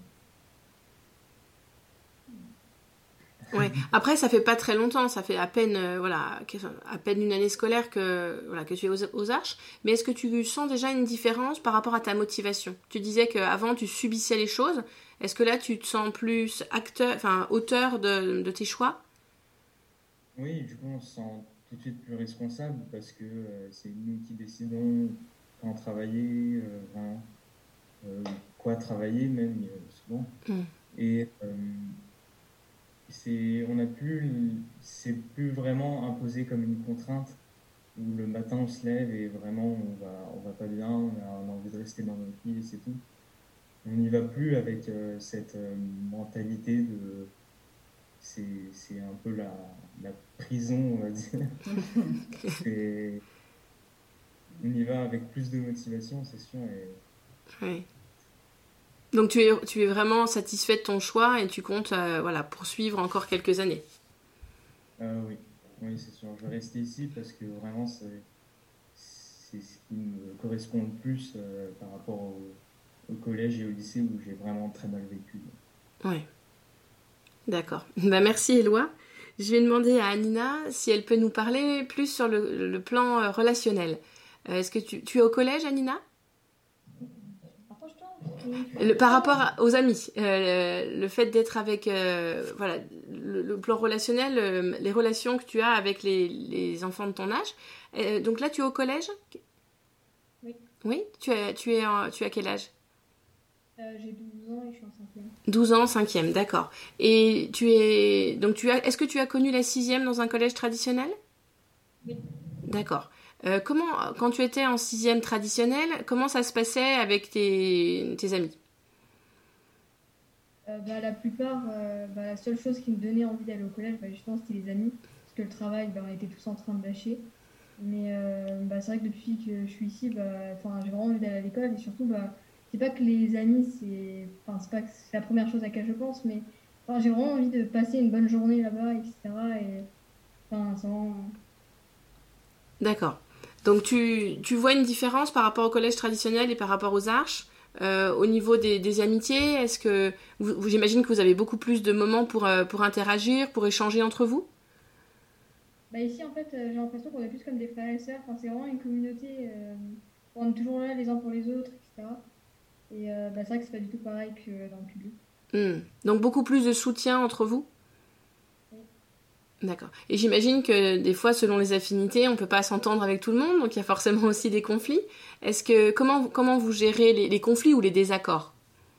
Ouais. Après, ça fait pas très longtemps, ça fait à peine, euh, voilà, à peine une année scolaire que, voilà, que tu es aux, aux Arches. Mais est-ce que tu sens déjà une différence par rapport à ta motivation? Tu disais qu'avant tu subissais les choses. Est-ce que là tu te sens plus acteur, enfin auteur de, de tes choix? Oui, du coup, on se sent tout de suite plus responsable parce que euh, c'est nous qui décidons quand travailler, euh, vraiment, euh, quoi travailler même euh, souvent. Mm. Et euh, c'est, on a plus, c'est plus vraiment imposé comme une contrainte où le matin on se lève et vraiment on va, on va pas bien, on a, on a envie de rester dans notre lit et c'est tout. On n'y va plus avec euh, cette euh, mentalité de c'est, c'est un peu la, la prison, on va dire. C'est, on y va avec plus de motivation, c'est sûr. Et... Oui. Donc tu es, tu es vraiment satisfait de ton choix et tu comptes euh, voilà, poursuivre encore quelques années. Euh, oui. Oui, c'est sûr. Je vais rester ici parce que vraiment, c'est, c'est ce qui me correspond le plus euh, par rapport au, au collège et au lycée où j'ai vraiment très mal vécu. Oui. D'accord. Bah, merci Éloi. Je vais demander à Anina si elle peut nous parler plus sur le, le plan euh, relationnel. Euh, est-ce que tu, tu es au collège, Anina ? Le, par rapport à- aux amis, euh, le fait d'être avec, euh, voilà, le, le plan relationnel, euh, les relations que tu as avec les, les enfants de ton âge. Euh, donc là, tu es au collège ? Oui. Oui, tu as, tu es, en- tu as quel âge ? Euh, j'ai douze ans et je suis en cinquième. douze ans, cinquième, d'accord. Et tu es, donc tu as, est-ce que tu as connu la sixième dans un collège traditionnel ? Oui. D'accord. Euh, comment, quand tu étais en sixième traditionnel, comment ça se passait avec tes, tes amis ? Euh, bah, la plupart, euh, bah, la seule chose qui me donnait envie d'aller au collège, bah, justement, c'était les amis. Parce que le travail, bah, on était tous en train de lâcher. Mais euh, bah, c'est vrai que depuis que je suis ici, bah, enfin, j'ai vraiment envie d'aller à l'école. Et surtout, bah, c'est pas que les amis, c'est enfin, c'est pas que c'est la première chose à laquelle je pense, mais enfin, j'ai vraiment envie de passer une bonne journée là-bas, et cetera. Et enfin, c'est vraiment... D'accord. Donc tu, tu vois une différence par rapport au collège traditionnel et par rapport aux arches euh, au niveau des, des amitiés. Est-ce que vous, vous- j'imagine que vous avez beaucoup plus de moments pour, euh, pour interagir, pour échanger entre vous ? Bah, ici, en fait, euh, j'ai l'impression qu'on est plus comme des frères et sœurs. Enfin, c'est vraiment une communauté. Euh, on est toujours là les uns pour les autres, et cetera. Et euh, bah, c'est vrai que c'est pas du tout pareil que dans le public. Hmm. Donc beaucoup plus de soutien entre vous ? Oui. D'accord. Et j'imagine que des fois, selon les affinités, on peut pas s'entendre avec tout le monde, donc il y a forcément aussi des conflits. Est-ce que comment, vous- comment vous gérez les, les conflits ou les désaccords ?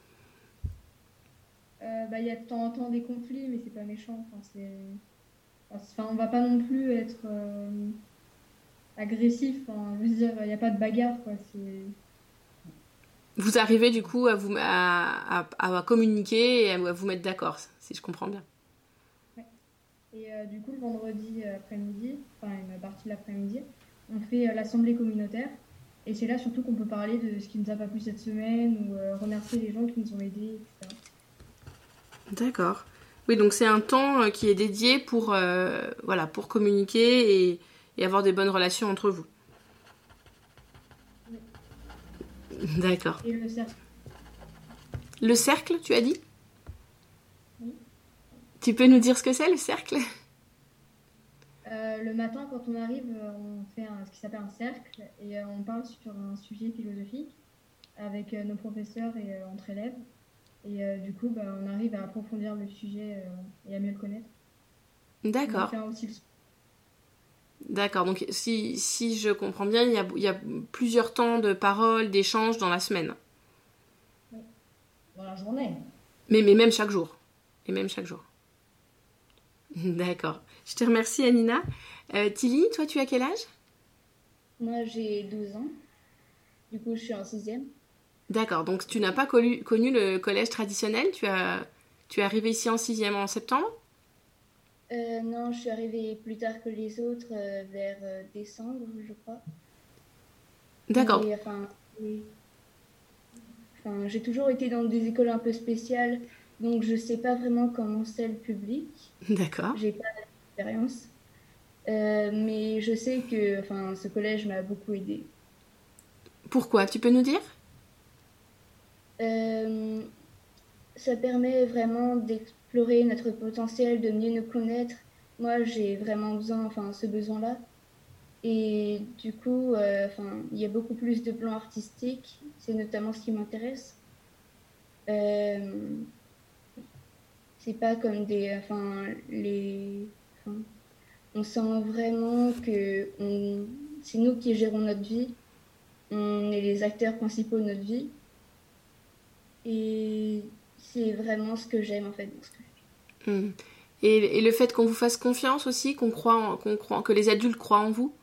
Euh, bah, il y a de temps en temps des conflits, mais c'est pas méchant. Enfin, c'est... Enfin, c'est- enfin, on va pas non plus être euh, agressif. Enfin, je veux dire, il n'y a pas de bagarre, quoi. C'est... Vous arrivez du coup à vous à, à, à communiquer et à, à vous mettre d'accord, si je comprends bien. Ouais. Et euh, du coup, le vendredi après-midi, enfin une partie de l'après-midi, on fait euh, l'assemblée communautaire. Et c'est là surtout qu'on peut parler de ce qui nous a pas plu cette semaine ou euh, remercier les gens qui nous ont aidés, et cetera. D'accord. Oui, donc c'est un temps euh, qui est dédié pour, euh, voilà, pour communiquer et, et avoir des bonnes relations entre vous. Oui. D'accord. Et le cercle. Le cercle, tu as dit ? Oui. Tu peux nous dire ce que c'est, le cercle ? Euh, le matin, quand on arrive, euh, on fait un- ce qui s'appelle un cercle et euh, on parle sur un sujet philosophique avec euh, nos professeurs et euh, entre élèves. Et euh, du coup, bah, on arrive à approfondir le sujet euh, et à mieux le connaître. On a D'accord. fait un aussi le... D'accord. Donc si, si je comprends bien, il y a, il y a plusieurs temps de parole, d'échange dans la semaine. Oui. Dans la journée. Mais, mais même chaque jour. Et même chaque jour. D'accord. Je te remercie, Anina. Euh, Tilly, toi, tu as quel âge ? Moi, j'ai douze ans. Du coup, je suis en sixième. D'accord. Donc, tu n'as pas connu, connu le collège traditionnel. Tu as, tu es arrivé ici en sixième en septembre ? Euh, non, je suis arrivée plus tard que les autres, euh, vers euh, décembre, je crois. D'accord. Mais enfin, oui. Enfin, j'ai toujours été dans des écoles un peu spéciales, donc je sais pas vraiment comment c'est le public. D'accord. J'ai pas d'expérience. Euh, mais je sais que enfin, ce collège m'a beaucoup aidée. Pourquoi ? Tu peux nous dire ? Euh, Ça permet vraiment d'explorer notre potentiel, de mieux nous connaître. Moi, j'ai vraiment besoin, enfin, ce besoin-là. Et du coup, euh, enfin, il y a beaucoup plus de plans artistiques. C'est notamment ce qui m'intéresse. Euh, c'est pas comme des, enfin, les, enfin, on sent vraiment que on, c'est nous qui gérons notre vie. On est les acteurs principaux de notre vie. Et c'est vraiment ce que j'aime en fait dans ce que je fais. Mmh. Et, et le fait qu'on vous fasse confiance aussi, qu'on croit, en, qu'on croit, que les adultes croient en vous.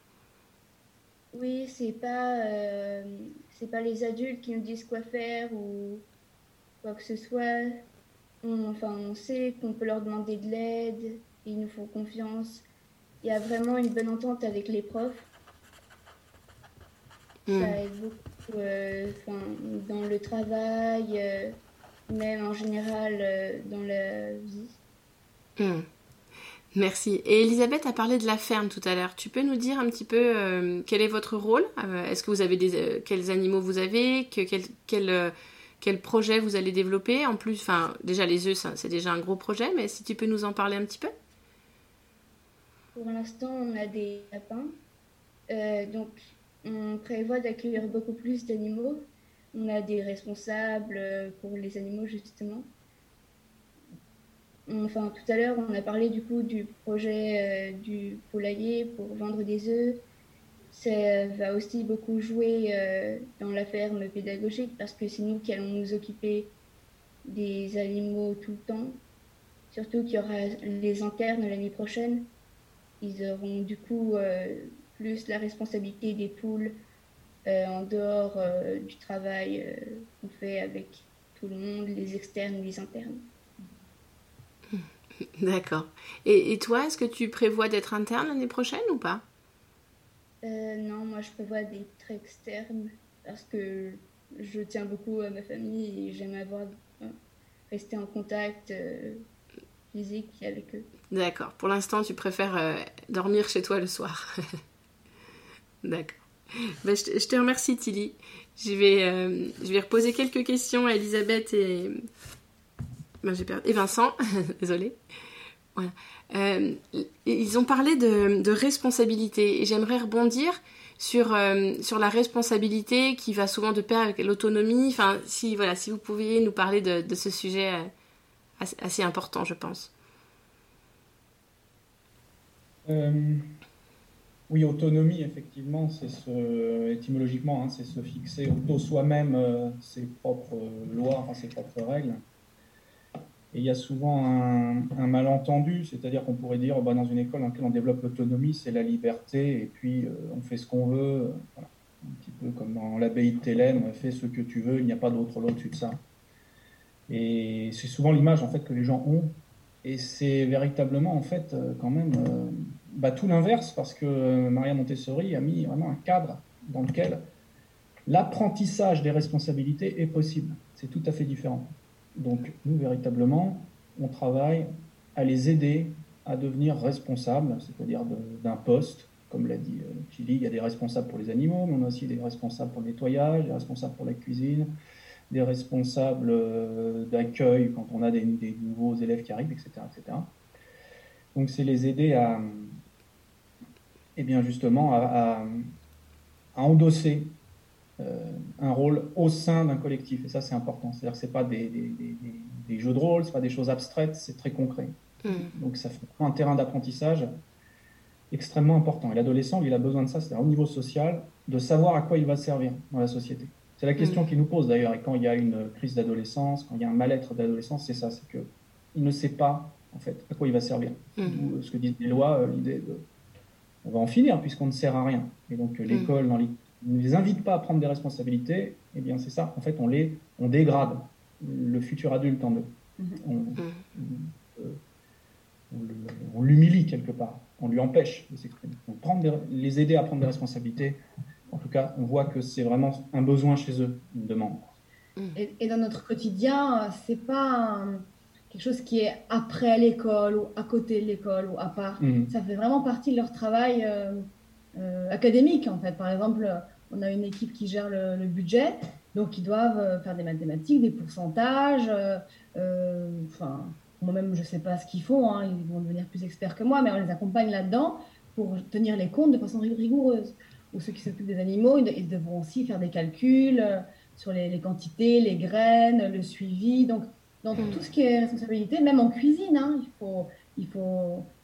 Oui, c'est pas, euh, c'est pas les adultes qui nous disent quoi faire ou quoi que ce soit. On, enfin, on sait qu'on peut leur demander de l'aide, ils nous font confiance. Il y a vraiment une bonne entente avec les profs. Mmh. Ça aide beaucoup euh, dans le travail, euh, même en général euh, dans la vie. Mmh. Merci. Et Elisabeth a parlé de la ferme tout à l'heure. Tu peux nous dire un petit peu euh, quel est votre rôle ? euh, Est-ce que vous avez des euh, quels animaux vous avez que, quel, quel, euh, quel projet vous allez développer ? En plus, enfin, déjà les œufs, ça, c'est déjà un gros projet, mais si tu peux nous en parler un petit peu ? Pour l'instant, on a des lapins. Euh, donc, on prévoit d'accueillir beaucoup plus d'animaux. On a des responsables pour les animaux, justement. Enfin, tout à l'heure, on a parlé du coup du projet euh, du poulailler pour vendre des œufs. Ça va aussi beaucoup jouer euh, dans la ferme pédagogique parce que c'est nous qui allons nous occuper des animaux tout le temps. Surtout qu'il y aura les internes l'année prochaine. Ils auront du coup euh, plus la responsabilité des poules euh, en dehors euh, du travail euh, qu'on fait avec tout le monde, les externes et les internes. D'accord. Et, et toi, est-ce que tu prévois d'être interne l'année prochaine ou pas ? euh, Non, moi je prévois d'être externe parce que je tiens beaucoup à ma famille et j'aime avoir euh, rester en contact euh, physique avec eux. D'accord. Pour l'instant, tu préfères euh, dormir chez toi le soir. D'accord. Ben, je, te, je te remercie, Tilly. Je vais, euh, je vais reposer quelques questions à Elisabeth et... Ben, j'ai perdu... et Vincent. Désolée. Voilà. Euh, ils ont parlé de, de responsabilité et j'aimerais rebondir sur, euh, sur la responsabilité qui va souvent de pair avec l'autonomie. Enfin, si, voilà, si vous pouviez nous parler de, de ce sujet euh, assez, assez important, je pense. Euh, oui, autonomie, effectivement, c'est se, étymologiquement, hein, c'est se fixer auto soi-même euh, ses propres lois, enfin ses propres règles. Et il y a souvent un, un malentendu, c'est-à-dire qu'on pourrait dire, bah, dans une école dans laquelle on développe l'autonomie, c'est la liberté, et puis euh, on fait ce qu'on veut, voilà. Un petit peu comme dans l'abbaye de Thélème, fais ce que tu veux, il n'y a pas d'autre loi au-dessus de ça. Et c'est souvent l'image en fait que les gens ont, et c'est véritablement en fait quand même euh, bah, tout l'inverse, parce que Maria Montessori a mis vraiment un cadre dans lequel l'apprentissage des responsabilités est possible. C'est tout à fait différent. Donc, nous, véritablement, on travaille à les aider à devenir responsables, c'est-à-dire de, d'un poste. Comme l'a dit euh, Tilly, il y a des responsables pour les animaux, mais on a aussi des responsables pour le nettoyage, des responsables pour la cuisine, des responsables euh, d'accueil quand on a des, des nouveaux élèves qui arrivent, et cetera, et cetera. Donc, c'est les aider à, eh bien, justement, à, à, à endosser Euh, un rôle au sein d'un collectif, et ça c'est important, c'est-à-dire que c'est pas des, des, des, des jeux de rôle, c'est pas des choses abstraites, c'est très concret. Mmh. Donc ça fait un terrain d'apprentissage extrêmement important, et l'adolescent il a besoin de ça, c'est-à-dire au niveau social, de savoir à quoi il va servir dans la société. C'est la question mmh. qu'il nous pose d'ailleurs, et quand il y a une crise d'adolescence, quand il y a un mal-être d'adolescence, c'est ça, c'est que il ne sait pas en fait à quoi il va servir. Mmh. D'où ce que disent les lois, l'idée de on va en finir puisqu'on ne sert à rien, et donc mmh. l'école dans les ne les invite pas à prendre des responsabilités, eh bien c'est ça, en fait on, les, on dégrade le futur adulte en eux. Mmh. On, on, on, on l'humilie quelque part, on lui empêche de s'exprimer. Donc prendre des, les aider à prendre des responsabilités, en tout cas on voit que c'est vraiment un besoin chez eux, une demande. Et, et dans notre quotidien, c'est pas un, quelque chose qui est après l'école ou à côté de l'école ou à part. Mmh. Ça fait vraiment partie de leur travail euh, euh, académique en fait. Par exemple, on a une équipe qui gère le, le budget, donc ils doivent faire des mathématiques, des pourcentages. Euh, euh, enfin, moi-même, je ne sais pas ce qu'ils font, hein, ils vont devenir plus experts que moi, mais on les accompagne là-dedans pour tenir les comptes de façon rigoureuse. Ou ceux qui s'occupent des animaux, ils, ils devront aussi faire des calculs euh, sur les, les quantités, les graines, le suivi. Donc, dans mmh. tout ce qui est responsabilité, même en cuisine, hein, il faut, il faut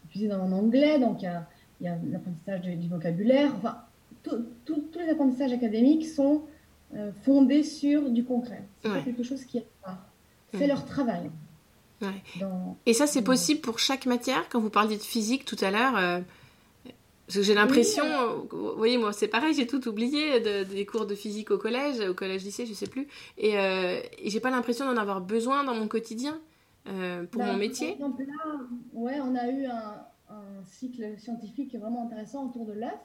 cuisine en anglais, donc il y a, il y a l'apprentissage du, du vocabulaire. Enfin, tout, tout, tous les apprentissages académiques sont euh, fondés sur du concret. C'est ouais. pas quelque chose qui est à part. C'est mmh. leur travail. Ouais. Dans... Et ça, c'est possible pour chaque matière? Quand vous parliez de physique tout à l'heure, euh, parce que j'ai l'impression, oui, euh... vous voyez, moi, c'est pareil, j'ai tout oublié de, des cours de physique au collège, au collège-lycée, je sais plus, et, euh, et j'ai pas l'impression d'en avoir besoin dans mon quotidien euh, pour bah, mon métier. Par exemple, là, ouais, on a eu un, un cycle scientifique vraiment intéressant autour de l'œuf,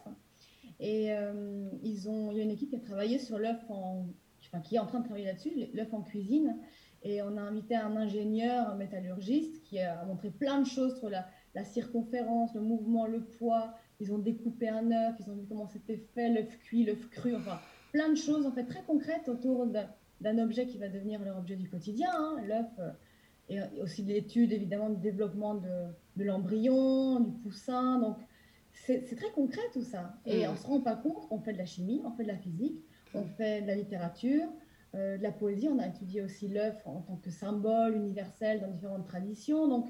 et euh, ils ont, il y a une équipe qui a travaillé sur l'œuf en, enfin, qui est en train de travailler là-dessus, l'œuf en cuisine. Et on a invité un ingénieur, un métallurgiste, qui a montré plein de choses sur la, la circonférence, le mouvement, le poids. Ils ont découpé un œuf, ils ont vu comment c'était fait, l'œuf cuit, l'œuf cru, enfin plein de choses en fait très concrètes autour d'un, d'un objet qui va devenir leur objet du quotidien, hein, l'œuf. Euh, et aussi de l'étude évidemment du développement de, de l'embryon, du poussin. Donc c'est, c'est très concret tout ça. Et mmh. on ne se rend pas compte, on fait de la chimie, on fait de la physique, on fait de la littérature. Euh, de la poésie, on a étudié aussi l'œuf en tant que symbole universel dans différentes traditions. Donc,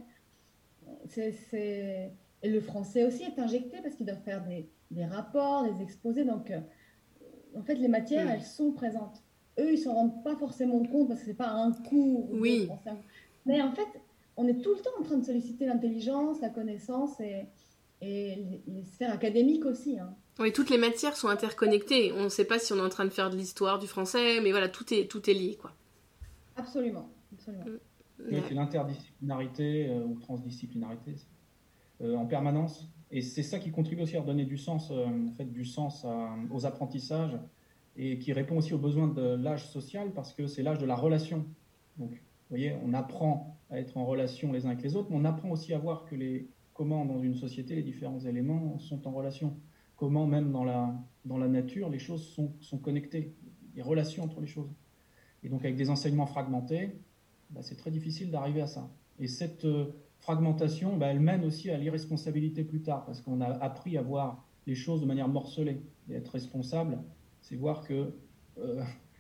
c'est, c'est... Et le français aussi est injecté parce qu'ils doivent faire des, des rapports, des exposés. Donc, euh, en fait, les matières, mmh. elles sont présentes. Eux, ils ne s'en rendent pas forcément compte parce que ce n'est pas un cours oui. de français. Mais en fait, on est tout le temps en train de solliciter l'intelligence, la connaissance et, et les, les sphères académiques aussi, hein. Oui, toutes les matières sont interconnectées. On ne sait pas si on est en train de faire de l'histoire, du français, mais voilà, tout est, tout est lié, quoi. Absolument, absolument. Oui, ouais. C'est l'interdisciplinarité euh, ou transdisciplinarité euh, en permanence. Et c'est ça qui contribue aussi à redonner du sens, euh, en fait, du sens à, aux apprentissages et qui répond aussi aux besoins de l'âge social parce que c'est l'âge de la relation. Donc, vous voyez, on apprend à être en relation les uns avec les autres, mais on apprend aussi à voir que les, comment dans une société les différents éléments sont en relation. Comment même dans la, dans la nature, les choses sont, sont connectées, les relations entre les choses. Et donc avec des enseignements fragmentés, bah, c'est très difficile d'arriver à ça. Et cette euh, fragmentation, bah, elle mène aussi à l'irresponsabilité plus tard, parce qu'on a appris à voir les choses de manière morcelée. Et être responsable, c'est voir que euh,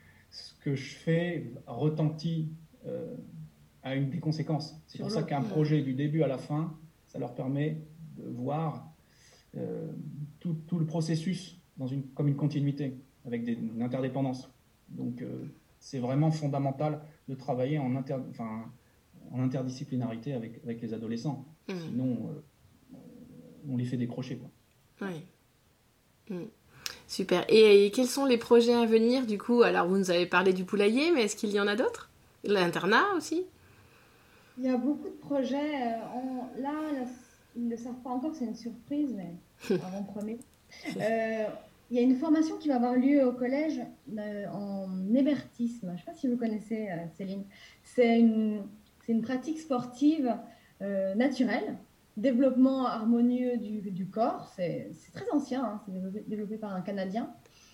ce que je fais retentit euh, à une des conséquences. C'est pour ça qu'un projet du début à la fin, ça leur permet de voir Euh, tout, tout le processus dans une, comme une continuité, avec des, une interdépendance. Donc, euh, c'est vraiment fondamental de travailler en, inter, enfin, en interdisciplinarité avec, avec les adolescents. Mmh. Sinon, euh, on les fait décrocher, quoi. Oui. Mmh. Super. Et, et quels sont les projets à venir, du coup? Alors, vous nous avez parlé du poulailler, mais est-ce qu'il y en a d'autres? L'internat aussi? Il y a beaucoup de projets. Euh, on, là, là, ils ne le savent pas encore, c'est une surprise, mais avant premier. Euh, il y a une formation qui va avoir lieu au collège euh, en hébertisme. Je ne sais pas si vous connaissez, euh, Céline. C'est une, c'est une pratique sportive euh, naturelle, développement harmonieux du, du corps. C'est, c'est très ancien, hein, c'est développé, développé par un Canadien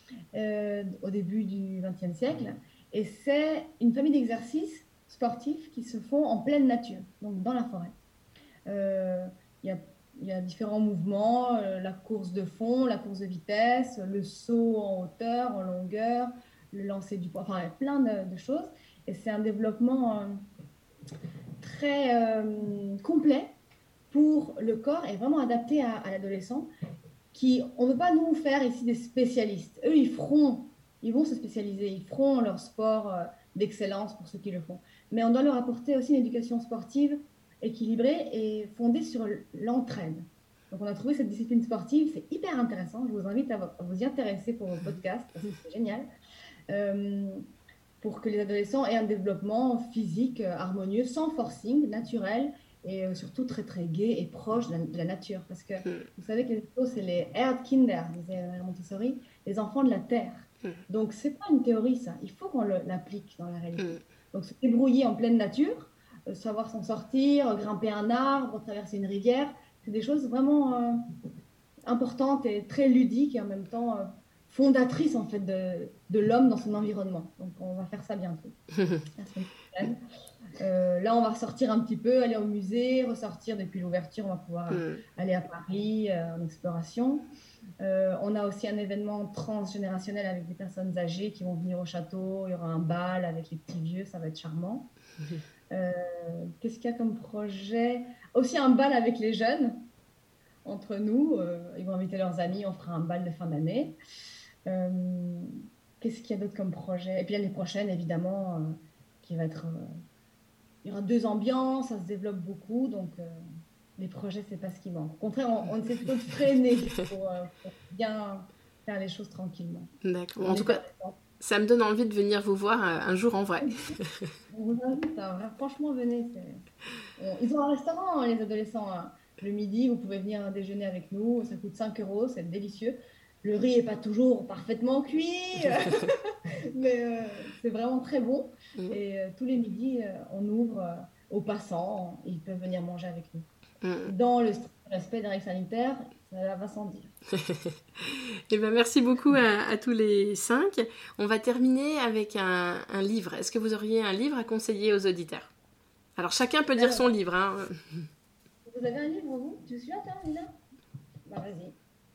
euh, au début du vingtième siècle. Et c'est une famille d'exercices sportifs qui se font en pleine nature, donc dans la forêt. Euh, il y a Il y a différents mouvements, euh, la course de fond, la course de vitesse, le saut en hauteur, en longueur, le lancer du poids, enfin il y a plein de, de choses. Et c'est un développement euh, très euh, complet pour le corps et vraiment adapté à, à l'adolescent. Qui, on ne veut pas nous faire ici des spécialistes. Eux, ils feront, ils vont se spécialiser, ils feront leur sport euh, d'excellence pour ceux qui le font. Mais on doit leur apporter aussi une éducation sportive équilibrée et fondée sur l'entraide. Donc on a trouvé cette discipline sportive, c'est hyper intéressant. Je vous invite à vous y intéresser pour vos podcasts, parce que c'est génial. Euh, pour que les adolescents aient un développement physique harmonieux, sans forcing, naturel, et surtout très très gai et proche de la, de la nature. Parce que vous savez que les animaux, c'est les Erdkinder, disait Montessori, les enfants de la terre. Donc c'est pas une théorie ça, il faut qu'on le, l'applique dans la réalité. Donc se débrouiller en pleine nature, euh, savoir s'en sortir, grimper un arbre, traverser une rivière, c'est des choses vraiment euh, importantes et très ludiques et en même temps euh, fondatrices en fait de, de l'homme dans son environnement. Donc on va faire ça bientôt. La semaine prochaine. Euh, là, on va ressortir un petit peu, aller au musée, ressortir depuis l'ouverture, on va pouvoir mmh. aller à Paris euh, en exploration. Euh, on a aussi un événement transgénérationnel avec des personnes âgées qui vont venir au château. Il y aura un bal avec les petits vieux, ça va être charmant. Mmh. Euh, qu'est-ce qu'il y a comme projet? Aussi un bal avec les jeunes. entre nous. Euh, ils vont inviter leurs amis, on fera un bal de fin d'année. Euh, qu'est-ce qu'il y a d'autre comme projet? Et puis l'année prochaine, évidemment, euh, qui va être... Euh, il y aura deux ambiances, ça se développe beaucoup, donc euh, les projets, c'est pas ce qui manque. Au contraire, on, on essaie plutôt de freiner pour, euh, pour bien faire les choses tranquillement. D'accord. En tout cas, ça me donne envie de venir vous voir un jour en vrai. On vous invite, hein. Franchement, venez. C'est... On... Ils ont un restaurant, hein, les adolescents. Hein. Le midi, vous pouvez venir déjeuner avec nous. Ça coûte cinq euros, c'est délicieux. Le riz n'est pas toujours parfaitement cuit, mais euh, c'est vraiment très bon. Mmh. Et euh, tous les midis, euh, on ouvre euh, aux passants. Ils peuvent venir manger avec nous. Mmh. Dans le respect des règles sanitaires, ça va sans dire. Eh ben, merci beaucoup à, à tous les cinq. On va terminer avec un, un livre. Est-ce que vous auriez un livre à conseiller aux auditeurs? Alors, chacun peut dire Alors, son livre. Hein. Vous avez un livre, vous? Tu suis là, Anina? Bah, vas-y.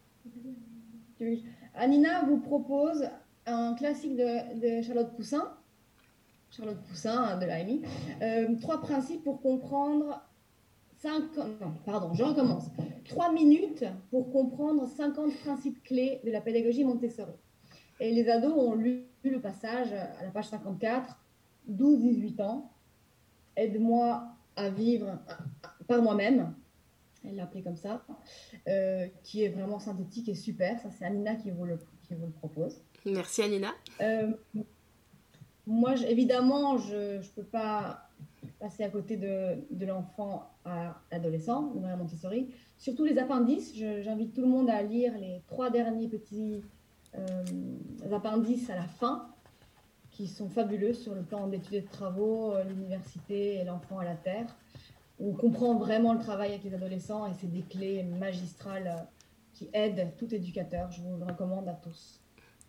Anina vous propose un classique de, de Charlotte Poussin. Charlotte Poussin, de l'A M I. Euh, trois principes pour comprendre... Cinq... Non, pardon, je recommence. Trois minutes pour comprendre cinquante principes clés de la pédagogie Montessori. Et les ados ont lu le passage à la page cinquante-quatre, douze dix-huit ans. Aide-moi à vivre par moi-même. Elle l'a appelé comme ça. Euh, qui est vraiment synthétique et super. Ça, c'est Anina qui vous le, qui vous le propose. Merci, Anina. Euh, moi, je, évidemment, je ne peux pas passer à côté de, de l'enfant à l'adolescent, de Maria Montessori. Surtout les appendices, je, j'invite tout le monde à lire les trois derniers petits euh, appendices à la fin, qui sont fabuleux sur le plan d'études et de travaux, l'université et l'enfant à la terre. On comprend vraiment le travail avec les adolescents et c'est des clés magistrales qui aident tout éducateur. Je vous le recommande à tous.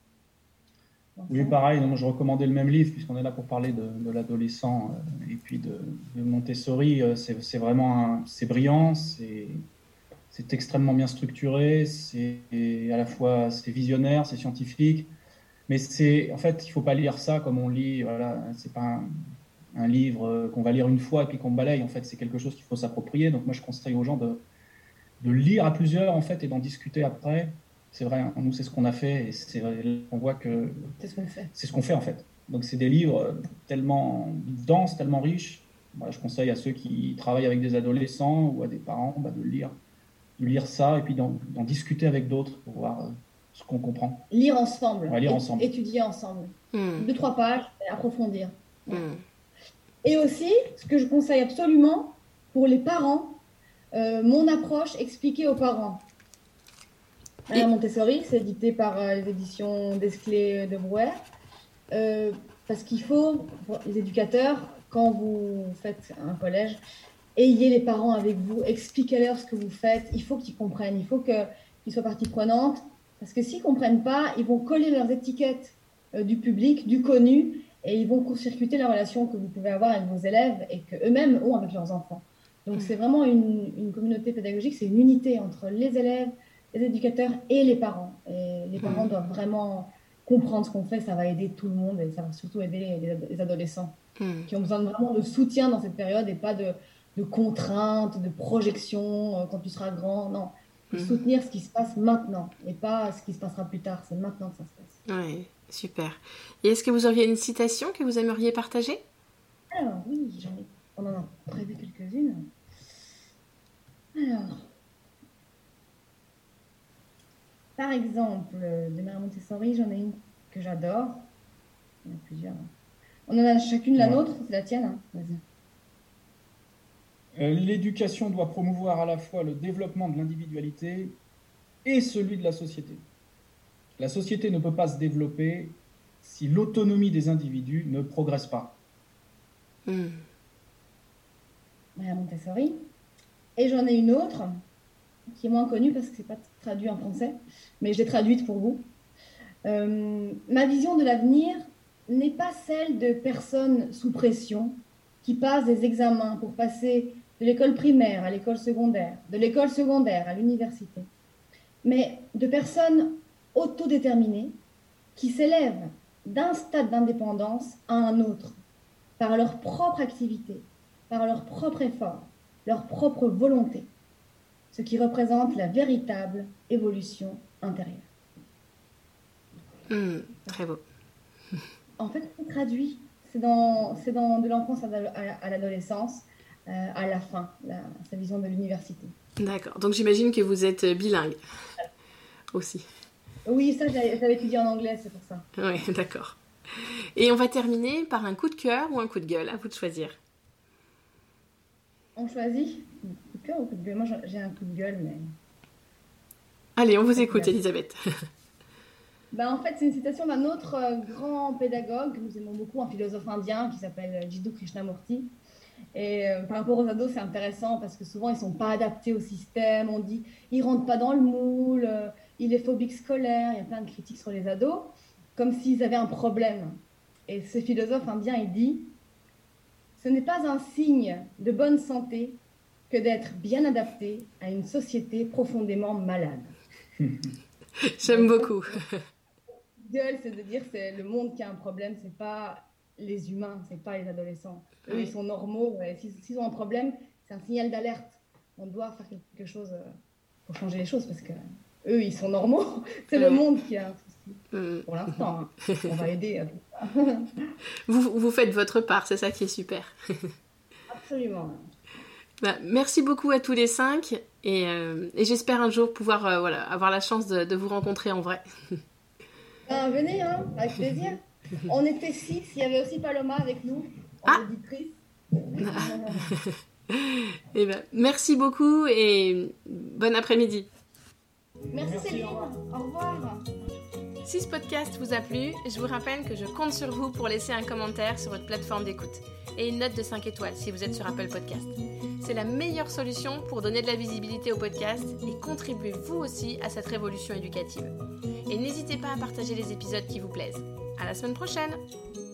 Enfin, oui, pareil, moi je recommandais le même livre puisqu'on est là pour parler de, de l'adolescent euh, et puis de, de Montessori. Euh, c'est, c'est vraiment un, c'est brillant, c'est, c'est extrêmement bien structuré, c'est à la fois c'est visionnaire, c'est scientifique, mais c'est en fait il faut pas lire ça comme on lit. Voilà, c'est pas un, un livre qu'on va lire une fois et puis qu'on balaye. En fait, c'est quelque chose qu'il faut s'approprier. Donc moi je conseille aux gens de, de lire à plusieurs en fait et d'en discuter après. C'est vrai, nous c'est ce qu'on a fait et c'est vrai, on voit que c'est ce qu'on fait. C'est ce qu'on fait en fait. Donc c'est des livres tellement denses, tellement riches. Moi, je conseille à ceux qui travaillent avec des adolescents ou à des parents bah, de lire, de lire ça et puis d'en, d'en discuter avec d'autres pour voir euh, ce qu'on comprend. Lire ensemble. Ouais, lire ensemble. Étudier ensemble. Mmh. Deux trois pages, et approfondir. Mmh. Et aussi, ce que je conseille absolument pour les parents, euh, mon approche expliquée aux parents. Et... Montessori, c'est édité par euh, les éditions Desclés de Brouwer. Euh, parce qu'il faut, les éducateurs, quand vous faites un collège, ayez les parents avec vous, expliquez-leur ce que vous faites. Il faut qu'ils comprennent, il faut qu'ils soient partie prenante. Parce que s'ils ne comprennent pas, ils vont coller leurs étiquettes euh, du public, du connu, et ils vont court-circuiter la relation que vous pouvez avoir avec vos élèves et qu'eux-mêmes ont avec leurs enfants. Donc, c'est vraiment une, une communauté pédagogique, c'est une unité entre les élèves, les éducateurs et les parents. Et les parents mmh. doivent vraiment comprendre ce qu'on fait, ça va aider tout le monde et ça va surtout aider les, les adolescents mmh. qui ont besoin de, vraiment de soutien dans cette période et pas de, de contraintes, de projections euh, quand tu seras grand. Non, mmh. soutenir ce qui se passe maintenant et pas ce qui se passera plus tard. C'est maintenant que ça se passe. Oui, super. Et est-ce que vous auriez une citation que vous aimeriez partager? Alors oui, j'en ai... on en a prévu quelques-unes. Alors... Par exemple, de Maria Montessori, j'en ai une que j'adore. Il y en a plusieurs. On en a chacune la ouais. nôtre, c'est la tienne. Hein. Vas-y. Euh, l'éducation doit promouvoir à la fois le développement de l'individualité et celui de la société. La société ne peut pas se développer si l'autonomie des individus ne progresse pas. Mmh. Maria Montessori. Et j'en ai une autre qui est moins connue parce que ce n'est pas traduit en français, mais je l'ai traduite pour vous. Euh, ma vision de l'avenir n'est pas celle de personnes sous pression qui passent des examens pour passer de l'école primaire à l'école secondaire, de l'école secondaire à l'université, mais de personnes autodéterminées qui s'élèvent d'un stade d'indépendance à un autre, par leur propre activité, par leur propre effort, leur propre volonté. ce qui représente la véritable évolution intérieure. Mmh, très beau. En fait, c'est traduit. C'est dans, c'est dans de l'enfance à, à l'adolescence, euh, à la fin, la, sa vision de l'université. D'accord. Donc j'imagine que vous êtes bilingue aussi. Oui, ça, j'avais, j'avais étudié en anglais, c'est pour ça. Oui, d'accord. Et on va terminer par un coup de cœur ou un coup de gueule, à vous de choisir. On choisit coup de cœur ou coup de gueule? Moi, j'ai un coup de gueule, mais... Allez, on vous écoute, Elisabeth. Ben, en fait, c'est une citation d'un autre euh, grand pédagogue que nous aimons beaucoup, un philosophe indien qui s'appelle Jiddu Krishnamurti. Et euh, par rapport aux ados, c'est intéressant parce que souvent, ils ne sont pas adaptés au système. On dit ils ne rentrent pas dans le moule, euh, il est phobique scolaire. Il y a plein de critiques sur les ados, comme s'ils avaient un problème. Et ce philosophe indien, il dit « Ce n'est pas un signe de bonne santé que d'être bien adapté à une société profondément malade. » J'aime beaucoup. Gueule, c'est de dire que c'est le monde qui a un problème, c'est pas les humains, c'est pas les adolescents. Eux, oui. Ils sont normaux. Et s'ils, s'ils ont un problème, c'est un signal d'alerte. On doit faire quelque chose pour changer les choses parce que eux, ils sont normaux. C'est oui. Le monde qui a un souci. Mm. Pour l'instant, hein. On va aider. vous, vous faites votre part, c'est ça qui est super. Absolument. Bah, merci beaucoup à tous les cinq et, euh, et j'espère un jour pouvoir euh, voilà, avoir la chance de, de vous rencontrer en vrai. Ben, venez, hein, avec plaisir. On était six, il y avait aussi Paloma avec nous, en ah. auditrice. Et ben, merci beaucoup et bon après-midi. Merci, merci Céline, au revoir. Si ce podcast vous a plu, je vous rappelle que je compte sur vous pour laisser un commentaire sur votre plateforme d'écoute et une note de cinq étoiles si vous êtes sur Apple Podcast. C'est la meilleure solution pour donner de la visibilité au podcast et contribuer vous aussi à cette révolution éducative. Et n'hésitez pas à partager les épisodes qui vous plaisent. À la semaine prochaine!